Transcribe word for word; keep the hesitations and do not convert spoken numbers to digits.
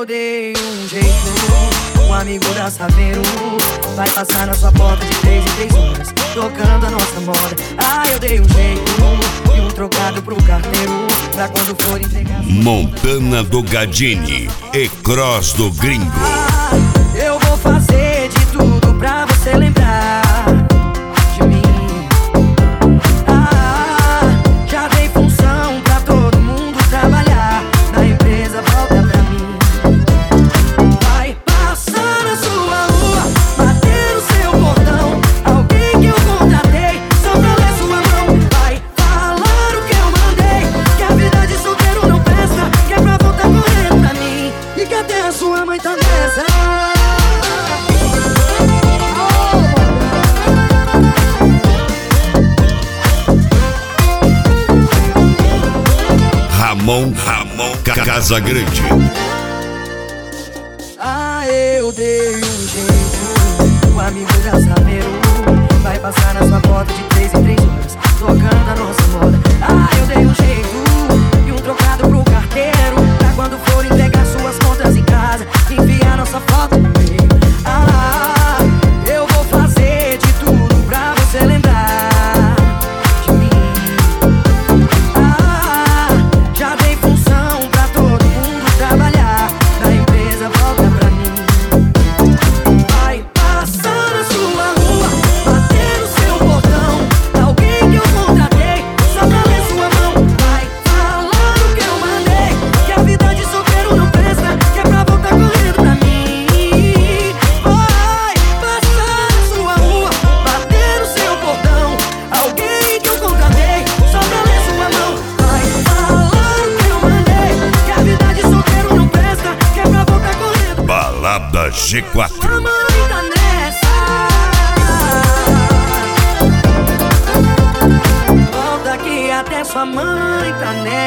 eu dei um jeito, um amigo da Saveiro vai passar na sua porta de três em três horas, tocando a nossa moda. Ah, eu dei um jeito e um trocado pro carteiro, pra quando for entregar. Montana do Gadini e Cross do Gringo. Ah, eu vou fazer de tudo pra você lembrar de mim. Ah, já dei função pra todo mundo trabalhar, na empresa volta pra mim. Vai passar na sua rua, bater no seu portão, alguém que eu contratei só pra ler sua mão. Vai falar o que eu mandei, que a vida de solteiro não presta, que é pra voltar correndo pra mim, e que até a sua mãe tá nessa. Ramon, Ramon Casa Grande. Ah, eu dei um jeito, o amigo da Saveiro vai passar na sua porta de três em três horas, tocando a nossa moda. Ah, eu dei um jeito e um trocado pro carteiro, pra quando for entregar suas contas em casa, enviar nossa foto no meio. Ah, eu vou fazer de tudo pra você lembrar de mim. Ah, já dei função pra todo mundo trabalhar, na empresa volta pra mim. Vai passar na sua rua, bater no seu portão, alguém que eu contratei só pra ler sua mão. Vai falar o que eu mandei, que a vida de solteiro não presta, que é pra voltar correndo pra mim. Vai passar na sua rua, bater no seu portão, alguém que eu contratei só pra ler sua mão. Vai falar o que eu mandei, que a vida de solteiro não presta, que é pra voltar correndo. Balada G quatro. Sua mãe tá nessa. Volta aqui até sua mãe tá nessa.